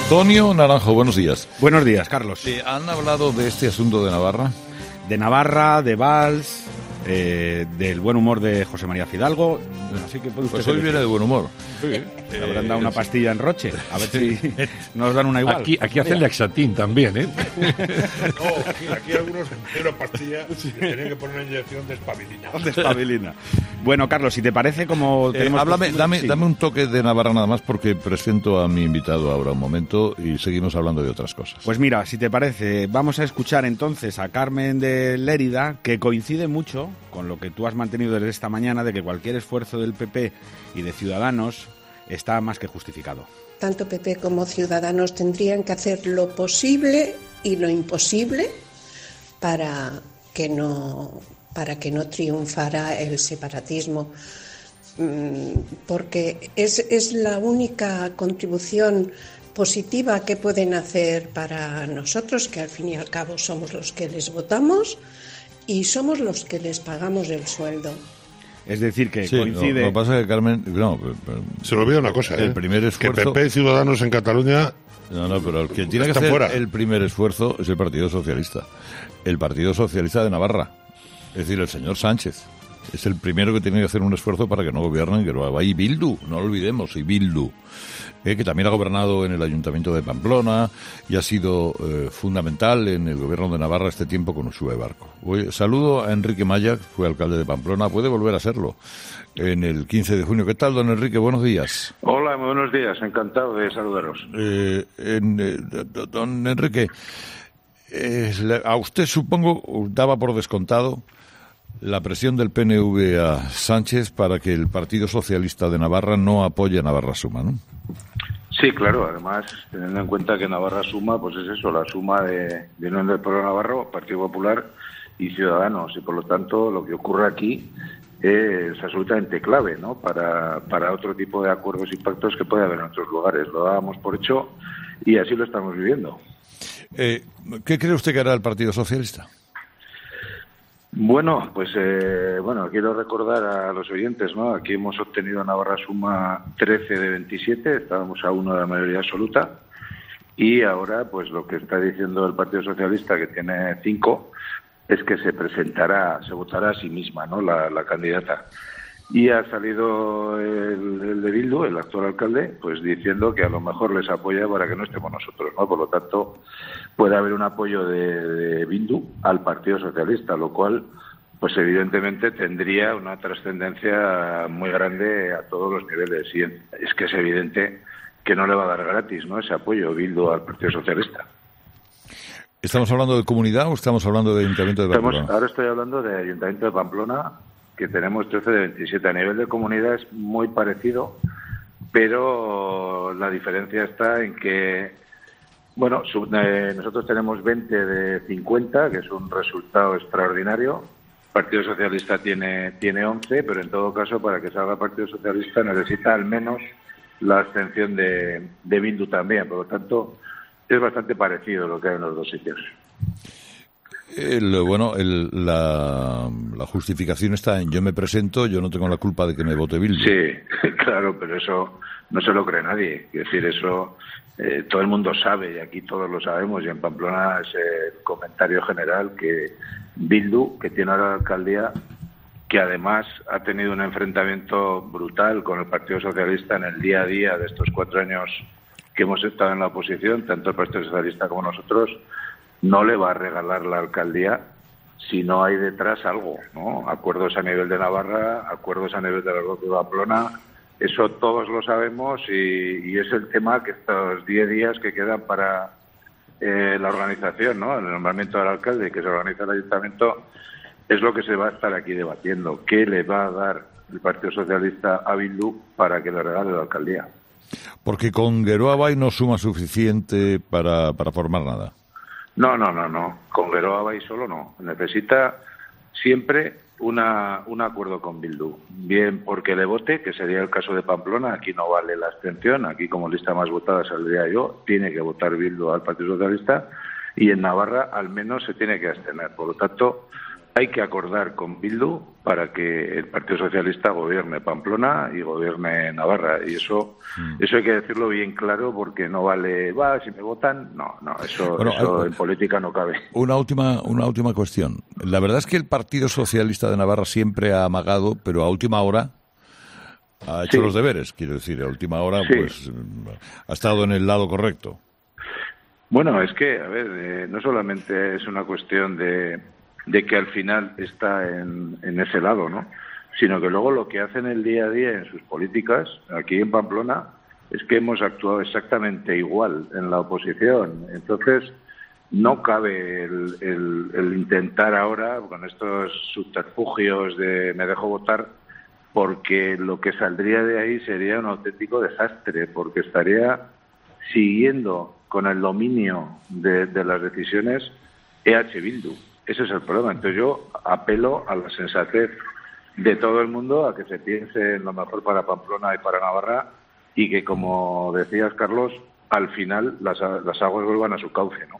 Antonio Naranjo, buenos días. Buenos días, Carlos. ¿Han hablado de este asunto de Navarra? De Navarra, de Valls, del buen humor de José María Fidalgo. Así que puede usted pues hoy viene de buen humor. Sí. Habrán dado una pastilla en Roche. A ver si nos dan una igual. Aquí hacen Laxatín también, ¿eh? No, aquí algunos de una pastilla tienen que poner una inyección de espabilina. De espabilina. Bueno, Carlos, si te parece, como tenemos... Dame un toque de Navarra nada más, porque presento a mi invitado ahora un momento y seguimos hablando de otras cosas. Pues mira, si te parece, vamos a escuchar entonces a Carmen de Lérida, que coincide mucho con lo que tú has mantenido desde esta mañana, de que cualquier esfuerzo del PP y de Ciudadanos está más que justificado. Tanto PP como Ciudadanos tendrían que hacer lo posible y lo imposible para que no triunfara el separatismo, porque es la única contribución positiva que pueden hacer para nosotros, que al fin y al cabo somos los que les votamos y somos los que les pagamos el sueldo. Es decir, que sí, coincide... Lo que pasa es que Carmen... Se le olvida una cosa, el primer esfuerzo... Que PP y Ciudadanos en Cataluña... No, pero el que tiene que hacer el primer esfuerzo es el Partido Socialista. El Partido Socialista de Navarra. Es decir, el señor Sánchez. Es el primero que tiene que hacer un esfuerzo para que no gobiernen Geroa y Bildu, no lo olvidemos, y Bildu, que también ha gobernado en el Ayuntamiento de Pamplona y ha sido fundamental en el gobierno de Navarra este tiempo con Uxue Barco. Saludo a Enrique Maya, fue alcalde de Pamplona, puede volver a serlo en el 15 de junio. ¿Qué tal, don Enrique? Buenos días. Hola, muy buenos días, encantado de saludaros. Don Enrique, a usted supongo daba por descontado la presión del PNV a Sánchez para que el Partido Socialista de Navarra no apoye a Navarra Suma, ¿no? Sí, claro, además, teniendo en cuenta que Navarra Suma, pues es eso, la suma de Unión del Pueblo Navarro, Partido Popular y Ciudadanos, y por lo tanto lo que ocurre aquí es absolutamente clave, ¿no?, para otro tipo de acuerdos y pactos que puede haber en otros lugares. Lo dábamos por hecho y así lo estamos viviendo. ¿Qué cree usted que hará el Partido Socialista? Bueno, pues quiero recordar a los oyentes, ¿no? Aquí hemos obtenido en Navarra Suma 13 de 27, estábamos a 1 de la mayoría absoluta, y ahora, pues lo que está diciendo el Partido Socialista, que tiene 5, es que se votará a sí misma, ¿no?, la candidata. Y ha salido el de Bildu, el actual alcalde, pues diciendo que a lo mejor les apoya para que no estemos nosotros, ¿no? Por lo tanto, puede haber un apoyo de Bildu al Partido Socialista, lo cual, pues evidentemente tendría una trascendencia muy grande a todos los niveles. Y es que es evidente que no le va a dar gratis, ¿no?, ese apoyo Bildu al Partido Socialista. ¿Estamos hablando de comunidad o estamos hablando de Ayuntamiento de Pamplona? Ahora estoy hablando de Ayuntamiento de Pamplona, que tenemos 13 de 27. A nivel de comunidad es muy parecido, pero la diferencia está en que, bueno, nosotros tenemos 20 de 50, que es un resultado extraordinario. El Partido Socialista tiene 11, pero en todo caso, para que salga el Partido Socialista necesita al menos la abstención de Bildu también. Por lo tanto, es bastante parecido lo que hay en los dos sitios. La justificación está en yo me presento, yo no tengo la culpa de que me vote Bildu. Sí, claro, pero eso no se lo cree nadie. Es decir, eso todo el mundo sabe, y aquí todos lo sabemos, y en Pamplona es el comentario general, que Bildu, que tiene ahora la alcaldía, que además ha tenido un enfrentamiento brutal con el Partido Socialista en el día a día de estos 4 años que hemos estado en la oposición, tanto el Partido Socialista como nosotros, no le va a regalar la alcaldía si no hay detrás algo, ¿no? Acuerdos a nivel de Navarra, acuerdos a nivel de la de Pamplona, eso todos lo sabemos, y es el tema que estos 10 días que quedan para la organización, ¿no?, el nombramiento del alcalde, que se organiza el ayuntamiento, es lo que se va a estar aquí debatiendo. ¿Qué le va a dar el Partido Socialista a Bildu para que le regale la alcaldía? Porque con Geroa Bai no suma suficiente para formar nada. No. Con Geroa Bai solo no. Necesita siempre un acuerdo con Bildu. Bien porque le vote, que sería el caso de Pamplona. Aquí no vale la abstención. Aquí, como lista más votada saldría yo, tiene que votar Bildu al Partido Socialista. Y en Navarra al menos se tiene que abstener. Por lo tanto, hay que acordar con Bildu para que el Partido Socialista gobierne Pamplona y gobierne Navarra. Y eso hay que decirlo bien claro, porque no vale, si me votan, no, eso en política no cabe. Una última cuestión. La verdad es que el Partido Socialista de Navarra siempre ha amagado, pero a última hora ha hecho los deberes, quiero decir, a última hora pues ha estado en el lado correcto. Bueno, es que, a ver, no solamente es una cuestión de que al final está en ese lado, ¿no? Sino que luego lo que hacen el día a día en sus políticas, aquí en Pamplona, es que hemos actuado exactamente igual en la oposición. Entonces, no cabe el intentar ahora, con estos subterfugios de me dejo votar, porque lo que saldría de ahí sería un auténtico desastre, porque estaría siguiendo con el dominio de las decisiones EH Bildu. Ese es el problema. Entonces yo apelo a la sensatez de todo el mundo, a que se piense en lo mejor para Pamplona y para Navarra, y que, como decías, Carlos, al final las aguas vuelvan a su cauce, ¿no?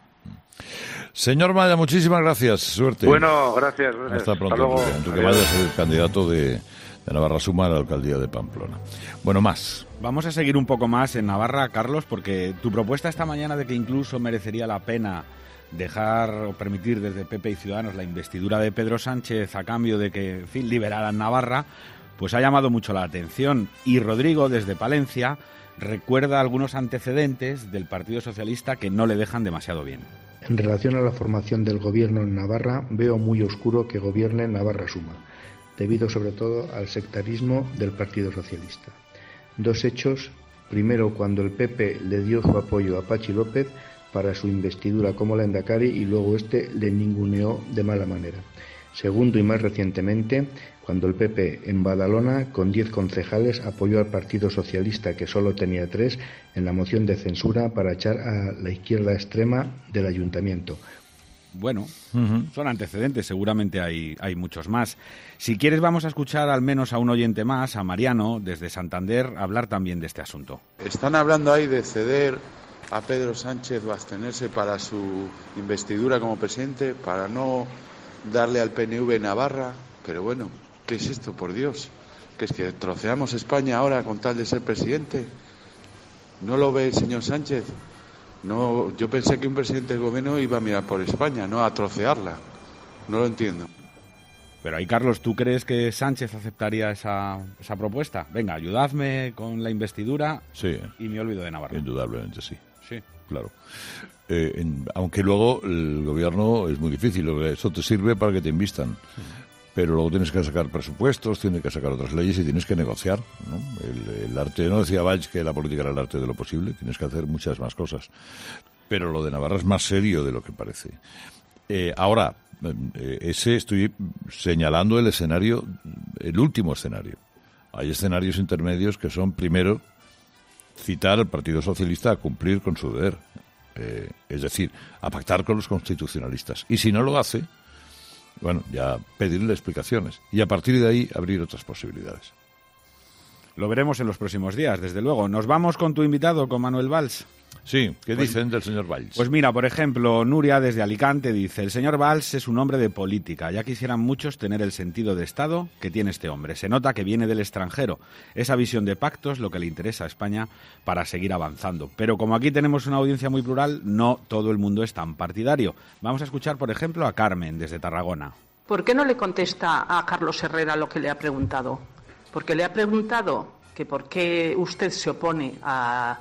Señor Malla, muchísimas gracias. Suerte. Bueno, gracias. Hasta pronto. Hasta luego. Enrique Malla es el candidato de Navarra Suma a la alcaldía de Pamplona. Bueno, más. Vamos a seguir un poco más en Navarra, Carlos, porque tu propuesta esta mañana de que incluso merecería la pena dejar o permitir desde PP y Ciudadanos la investidura de Pedro Sánchez a cambio de que, en fin, liberaran Navarra, pues ha llamado mucho la atención. Y Rodrigo, desde Palencia, recuerda algunos antecedentes del Partido Socialista que no le dejan demasiado bien. En relación a la formación del gobierno en Navarra, veo muy oscuro que gobierne Navarra Suma, debido sobre todo al sectarismo del Partido Socialista. Dos hechos: primero, cuando el PP le dio su apoyo a Patxi López para su investidura como lehendakari, y luego le ninguneó de mala manera. Segundo, y más recientemente, cuando el PP en Badalona, con 10 concejales, apoyó al Partido Socialista, que solo tenía 3, en la moción de censura para echar a la izquierda extrema del ayuntamiento. Bueno, son antecedentes, seguramente hay muchos más. Si quieres, vamos a escuchar al menos a un oyente más, a Mariano, desde Santander, hablar también de este asunto. Están hablando ahí de ceder a Pedro Sánchez o abstenerse para su investidura como presidente, para no darle al PNV Navarra, pero bueno, ¿qué es esto, por Dios? ¿Que es que troceamos España ahora con tal de ser presidente? ¿No lo ve el señor Sánchez? No, yo pensé que un presidente del gobierno iba a mirar por España, no a trocearla. No lo entiendo. Pero ahí, Carlos, ¿tú crees que Sánchez aceptaría esa propuesta? Venga, ayudadme con la investidura, sí, y me olvido de Navarra. Indudablemente sí. Sí. Claro. Aunque luego el gobierno es muy difícil, eso te sirve para que te invistan. Sí. Pero luego tienes que sacar presupuestos, tienes que sacar otras leyes y tienes que negociar, ¿no? El arte, no decía Valls que la política era el arte de lo posible, tienes que hacer muchas más cosas. Pero lo de Navarra es más serio de lo que parece. Ahora, estoy señalando el escenario, el último escenario. Hay escenarios intermedios que son, primero, citar al Partido Socialista a cumplir con su deber, es decir, a pactar con los constitucionalistas. Y si no lo hace, bueno, ya pedirle explicaciones y a partir de ahí abrir otras posibilidades. Lo veremos en los próximos días, desde luego. Nos vamos con tu invitado, con Manuel Valls. Sí, ¿qué dicen del señor Valls? Pues mira, por ejemplo, Nuria desde Alicante dice: el señor Valls es un hombre de política. Ya quisieran muchos tener el sentido de Estado que tiene este hombre. Se nota que viene del extranjero. Esa visión de pacto es lo que le interesa a España para seguir avanzando. Pero como aquí tenemos una audiencia muy plural, no todo el mundo es tan partidario. Vamos a escuchar, por ejemplo, a Carmen desde Tarragona. ¿Por qué no le contesta a Carlos Herrera lo que le ha preguntado? Porque le ha preguntado que por qué usted se opone a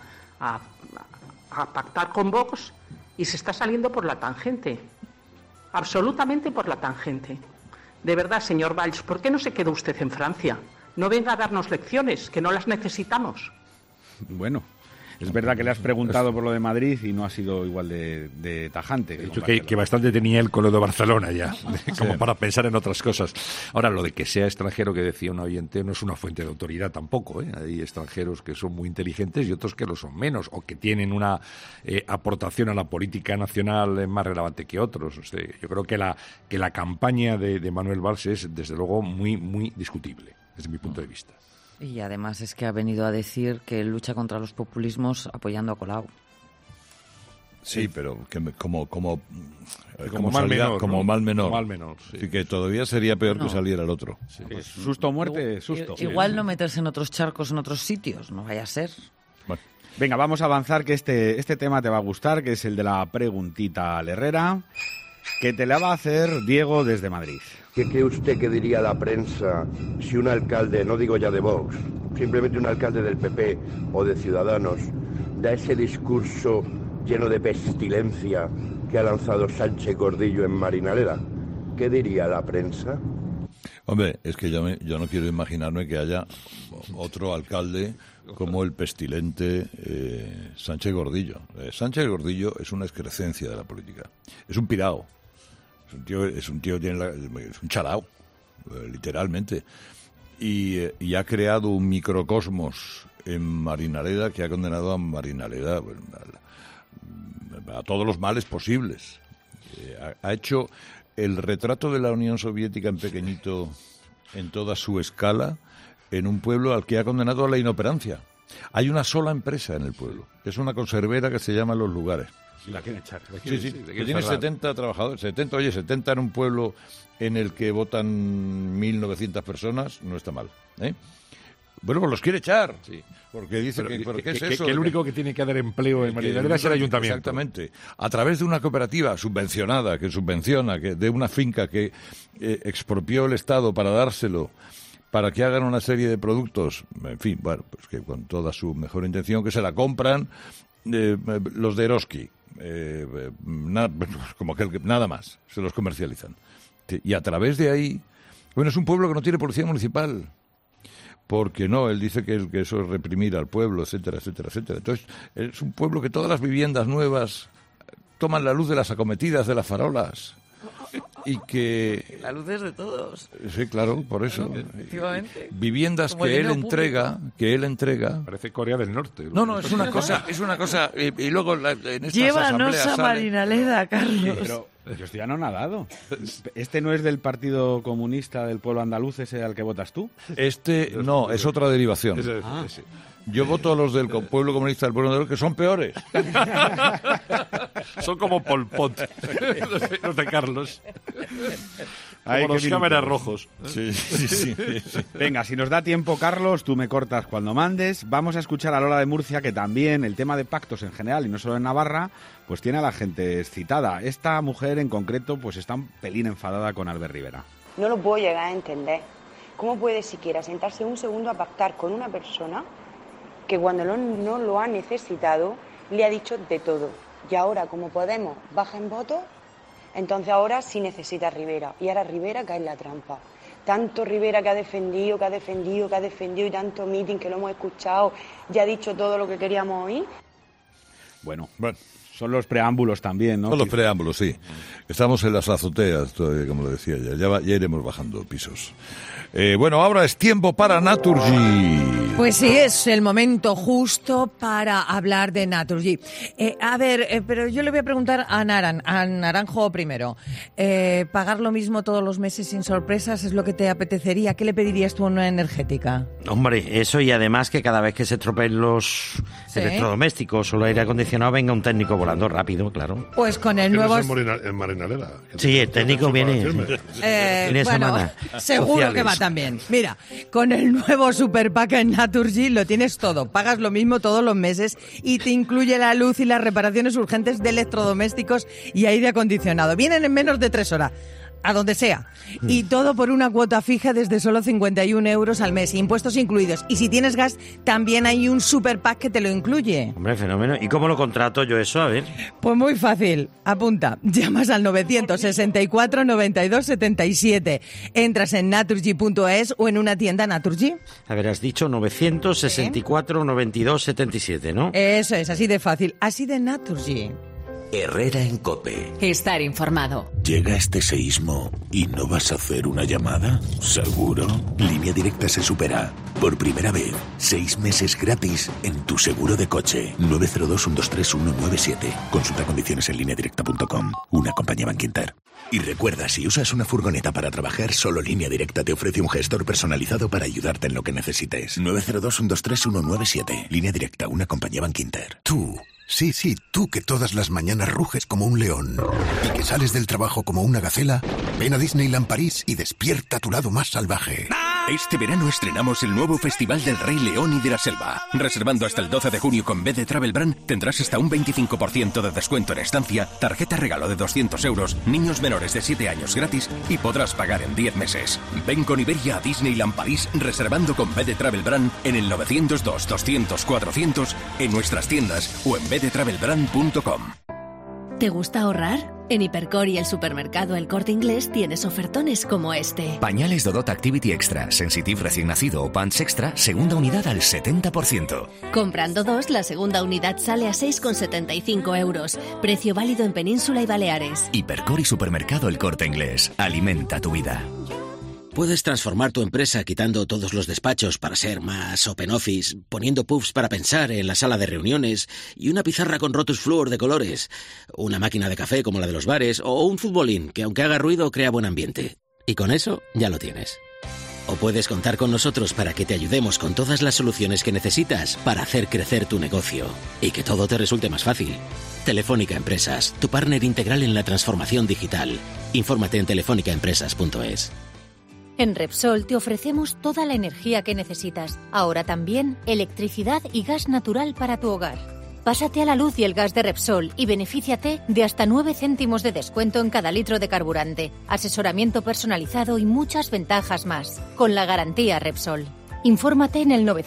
pactar con Vox y se está saliendo por la tangente, absolutamente por la tangente. De verdad, señor Valls, ¿por qué no se queda usted en Francia? No venga a darnos lecciones, que no las necesitamos. Bueno, es verdad que le has preguntado por lo de Madrid y no ha sido igual de tajante. He dicho que bastante tenía él con lo de Barcelona ya, como sí, para pensar en otras cosas. Ahora, lo de que sea extranjero, que decía un oyente, no es una fuente de autoridad tampoco, ¿eh? Hay extranjeros que son muy inteligentes y otros que lo son menos, o que tienen una aportación a la política nacional más relevante que otros. O sea, yo creo que la campaña de Manuel Valls es, desde luego, muy, muy discutible, desde mi punto de vista. Y además es que ha venido a decir que lucha contra los populismos apoyando a Colau. Sí, pero como mal menor. Como ¿no? mal menor. Mal menor, sí. Así que todavía sería peor que saliera el otro. Sí. Susto, muerte, susto. Igual no meterse en otros charcos, en otros sitios, no vaya a ser. Bueno. Venga, vamos a avanzar, que este tema te va a gustar, que es el de la preguntita al Herrera, que te la va a hacer Diego desde Madrid. ¿Qué cree usted que diría la prensa si un alcalde, no digo ya de Vox, simplemente un alcalde del PP o de Ciudadanos, da ese discurso lleno de pestilencia que ha lanzado Sánchez Gordillo en Marinaleda? ¿Qué diría la prensa? Hombre, es que yo no quiero imaginarme que haya otro alcalde como el pestilente Sánchez Gordillo. Sánchez Gordillo es una excrescencia de la política. Es un pirao. Es un tío es un chalao, literalmente. Y ha creado un microcosmos en Marinaleda que ha condenado a Marinaleda a todos los males posibles. Ha hecho el retrato de la Unión Soviética en pequeñito, en toda su escala, en un pueblo al que ha condenado a la inoperancia. Hay una sola empresa en el pueblo. Es una conservera que se llama Los Lugares. Y la quieren echar. Sí, que tiene 70 trabajadores. 70 en un pueblo en el que votan 1.900 personas, no está mal. Bueno, pues los quiere echar. Sí. Porque dice ¿qué es eso? Que el único que tiene que dar empleo en Marinaleda es el ayuntamiento. Exactamente. A través de una cooperativa subvencionada, que subvenciona, de una finca que expropió el Estado para dárselo, para que hagan una serie de productos, en fin, bueno, pues que con toda su mejor intención, que se la compran los de Eroski. Nada más, se los comercializan. Y a través de ahí, bueno, es un pueblo que no tiene policía municipal. Porque no, él dice que eso es reprimir al pueblo, etcétera, etcétera, etcétera. Entonces, es un pueblo que todas las viviendas nuevas toman la luz de las acometidas de las farolas. Y que... La luz es de todos. Sí, claro, por eso. Efectivamente. Viviendas que él entrega... Parece Corea del Norte. No, es una cosa... Y luego en estas Llévanos a Marinaleda, Carlos. Pero yo estoy anonadado. ¿Este no es del Partido Comunista del Pueblo Andaluz, ese al que votas tú? No, es otra derivación. Ese. Yo voto a los del Pueblo Comunista del Pueblo Andaluz, que son peores. Son como Pol Pot, los de Carlos. Como los cámaras rojos. Sí. Venga, si nos da tiempo, Carlos, tú me cortas cuando mandes. Vamos a escuchar a Lola de Murcia, que también el tema de pactos en general, y no solo en Navarra, pues tiene a la gente excitada. Esta mujer en concreto pues está un pelín enfadada con Albert Rivera. No lo puedo llegar a entender. ¿Cómo puede siquiera sentarse un segundo a pactar con una persona que cuando no lo ha necesitado le ha dicho de todo? Y ahora, como Podemos baja en votos, entonces ahora sí necesita a Rivera. Y ahora Rivera cae en la trampa. Tanto Rivera que ha defendido y tanto meeting que lo hemos escuchado, ya ha dicho todo lo que queríamos oír. Bueno. Son los preámbulos también, ¿no? Son los preámbulos, sí. Estamos en las azoteas, todavía, como lo decía ya iremos bajando pisos. Bueno, ahora es tiempo para Naturgy. Pues sí, es el momento justo para hablar de Naturgy. Pero yo le voy a preguntar a Naranjo primero. ¿Pagar lo mismo todos los meses sin sorpresas es lo que te apetecería? ¿Qué le pedirías tú a una energética? Hombre, eso, y además que cada vez que se estropeen los electrodomésticos o el aire acondicionado venga un técnico volando rápido, claro. Pues con el nuevo... En Marinaleda. Sí, el técnico viene. Bueno, seguro que va también. Mira, con el nuevo Super Pack en Naturgy lo tienes todo. Pagas lo mismo todos los meses y te incluye la luz y las reparaciones urgentes de electrodomésticos y aire acondicionado. Vienen en menos de 3 horas. A donde sea. Y todo por una cuota fija desde solo 51 euros al mes, impuestos incluidos. Y si tienes gas, también hay un super pack que te lo incluye. Hombre, fenómeno. ¿Y cómo lo contrato yo eso? A ver. Pues muy fácil. Apunta. Llamas al 964 92 77. Entras en naturgy.es o en una tienda Naturgy. A ver, has dicho 964 92 77, ¿no? Eso es, así de fácil. Así de Naturgy. Herrera en COPE. Estar informado. ¿Llega este seísmo y no vas a hacer una llamada? ¿Seguro? Línea Directa se supera. Por primera vez, 6 meses gratis en tu seguro de coche. 902-123-197. Consulta condiciones en lineadirecta.com. Una compañía Bankinter. Y recuerda, si usas una furgoneta para trabajar, solo Línea Directa te ofrece un gestor personalizado para ayudarte en lo que necesites. 902-123-197. Línea Directa, una compañía Bankinter. Tú Sí, tú que todas las mañanas ruges como un león y que sales del trabajo como una gacela, ven a Disneyland París y despierta tu lado más salvaje. Este verano estrenamos el nuevo Festival del Rey León y de la Selva. Reservando hasta el 12 de junio con BD Travel Brand tendrás hasta un 25% de descuento en estancia, tarjeta regalo de 200 euros, niños menores de 7 años gratis y podrás pagar en 10 meses. Ven con Iberia a Disneyland París reservando con BD Travel Brand en el 902-200-400, en nuestras tiendas o en bdtravelbrand.com. ¿Te gusta ahorrar? En Hipercor y el supermercado El Corte Inglés tienes ofertones como este. Pañales Dodot Activity Extra, Sensitive recién nacido o Pants Extra, segunda unidad al 70%. Comprando 2, la segunda unidad sale a 6,75 euros. Precio válido en Península y Baleares. Hipercor y supermercado El Corte Inglés. Alimenta tu vida. Puedes transformar tu empresa quitando todos los despachos para ser más open office, poniendo puffs para pensar en la sala de reuniones y una pizarra con Rotus Fluor de colores, una máquina de café como la de los bares o un futbolín que aunque haga ruido crea buen ambiente. Y con eso ya lo tienes. O puedes contar con nosotros para que te ayudemos con todas las soluciones que necesitas para hacer crecer tu negocio y que todo te resulte más fácil. Telefónica Empresas, tu partner integral en la transformación digital. Infórmate en telefónicaempresas.es. En Repsol te ofrecemos toda la energía que necesitas. Ahora también electricidad y gas natural para tu hogar. Pásate a la luz y el gas de Repsol y benefíciate de hasta 9 céntimos de descuento en cada litro de carburante, asesoramiento personalizado y muchas ventajas más. Con la garantía Repsol. Infórmate en el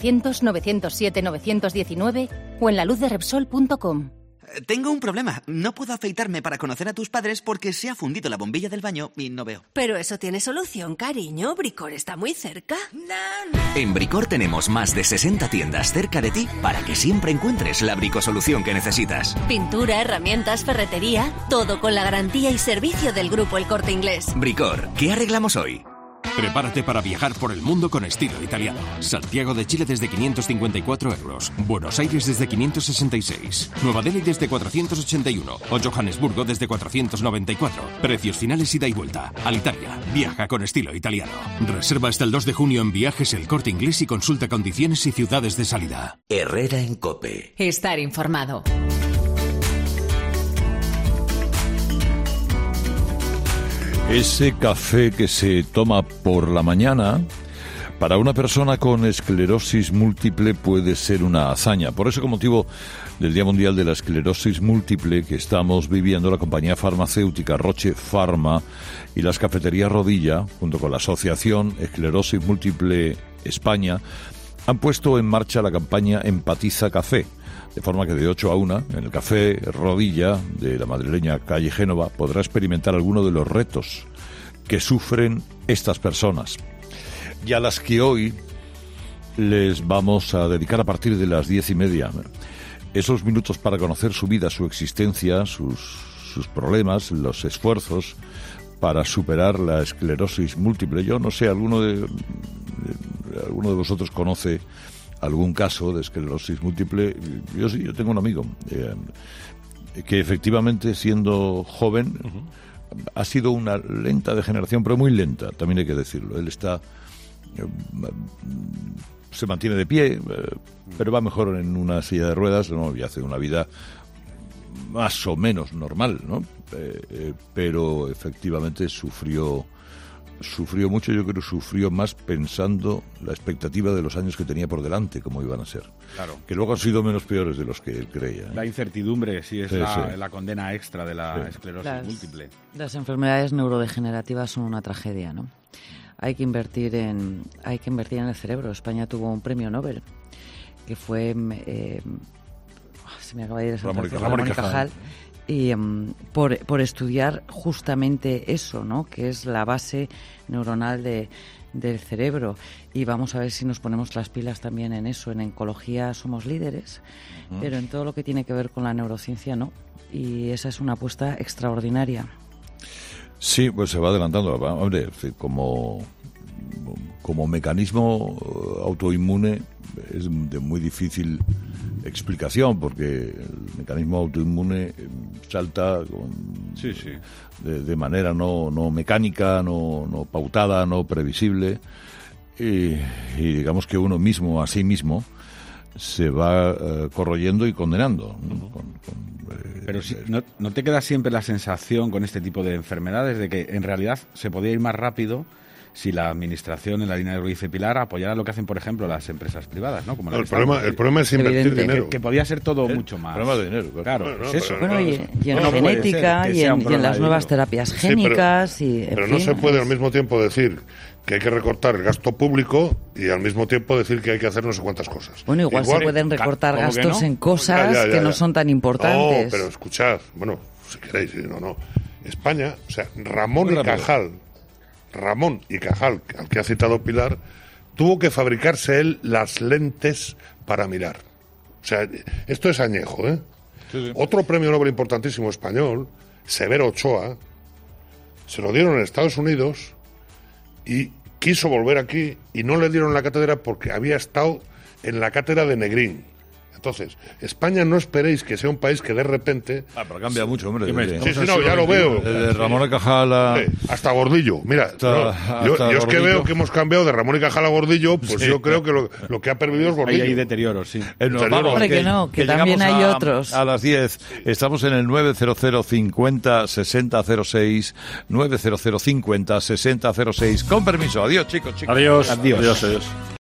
900-907-919 o en laluzderepsol.com. Tengo un problema. No puedo afeitarme para conocer a tus padres porque se ha fundido la bombilla del baño y no veo. Pero eso tiene solución, cariño. Bricor está muy cerca. En Bricor tenemos más de 60 tiendas cerca de ti para que siempre encuentres la bricosolución que necesitas. Pintura, herramientas, ferretería, todo con la garantía y servicio del Grupo El Corte Inglés. Bricor, ¿qué arreglamos hoy? Prepárate para viajar por el mundo con estilo italiano. Santiago de Chile desde 554 euros. Buenos Aires desde 566. Nueva Delhi desde 481. O Johannesburgo desde 494. Precios finales ida y vuelta. Alitalia. Viaja con estilo italiano. Reserva hasta el 2 de junio en Viajes El Corte Inglés y consulta condiciones y ciudades de salida. Herrera en COPE. Estar informado. Ese café que se toma por la mañana, para una persona con esclerosis múltiple puede ser una hazaña. Por ese motivo del Día Mundial de la Esclerosis Múltiple que estamos viviendo, la compañía farmacéutica Roche Pharma y las cafeterías Rodilla, junto con la Asociación Esclerosis Múltiple España, han puesto en marcha la campaña Empatiza Café. De forma que de 8 a 1, en el Café Rodilla de la madrileña calle Génova, podrá experimentar alguno de los retos que sufren estas personas y a las que hoy les vamos a dedicar a partir de las 10:30. Esos minutos para conocer su vida, su existencia, sus problemas, los esfuerzos para superar la esclerosis múltiple. Yo no sé, alguno de vosotros conoce algún caso de esclerosis múltiple. Yo sí, yo tengo un amigo que efectivamente, siendo joven, ha sido una lenta degeneración, pero muy lenta, también hay que decirlo. Él se mantiene de pie, pero va mejor en una silla de ruedas, ¿no? Y hace una vida más o menos normal, ¿no? Pero efectivamente sufrió mucho. Yo creo que sufrió más pensando la expectativa de los años que tenía por delante, cómo iban a ser. Claro. Que luego han sido menos peores de los que él creía. La incertidumbre sí es la condena extra de la esclerosis múltiple. Las enfermedades neurodegenerativas son una tragedia, ¿no? Hay que invertir en el cerebro. España tuvo un premio Nobel que fue se me acaba de ir Ramón y Cajal. Y por estudiar justamente eso, ¿no? Que es la base neuronal del cerebro. Y vamos a ver si nos ponemos las pilas también en eso. En oncología somos líderes, pero en todo lo que tiene que ver con la neurociencia no. Y esa es una apuesta extraordinaria. Sí, pues se va adelantando. Hombre, como mecanismo autoinmune es de muy difícil explicación, porque el mecanismo autoinmune salta de manera no mecánica, no pautada, no previsible, y digamos que uno mismo a sí mismo se va corroyendo y condenando, ¿no? Pero si, ¿no te queda siempre la sensación con este tipo de enfermedades de que en realidad se podía ir más rápido si la administración, en la línea de Ruiz y Pilar, apoyara lo que hacen, por ejemplo, las empresas privadas, ¿no? Como el problema es invertir dinero. Que podía ser todo mucho más. El problema de dinero, claro. Es eso. Bueno, y en genética y en las nuevas terapias génicas. Pero no se puede al mismo tiempo decir que hay que recortar el gasto público y al mismo tiempo decir que hay que hacer no sé cuántas cosas. Bueno, igual se pueden recortar gastos en cosas que no son tan importantes. No, pero escuchad, bueno, si queréis, no. España, o sea, Ramón y Cajal, al que ha citado Pilar, tuvo que fabricarse él las lentes para mirar. O sea, esto es añejo, ¿eh? Sí. Otro premio Nobel importantísimo español, Severo Ochoa, se lo dieron en Estados Unidos y quiso volver aquí y no le dieron la cátedra porque había estado en la cátedra de Negrín. Entonces, España no esperéis que sea un país que de repente... pero cambia mucho, hombre. Sí, ya lo veo. De Ramón y Cajal hasta Gordillo. Mira, yo es que veo que hemos cambiado de Ramón y Cajal a Gordillo, pues yo creo que lo que ha perdido es Gordillo. Hay deterioros, sí. Que también hay otros. A las 10 estamos en el 900 50 60 06, 900 50 60 06. Con permiso. Adiós, chicos. Adiós.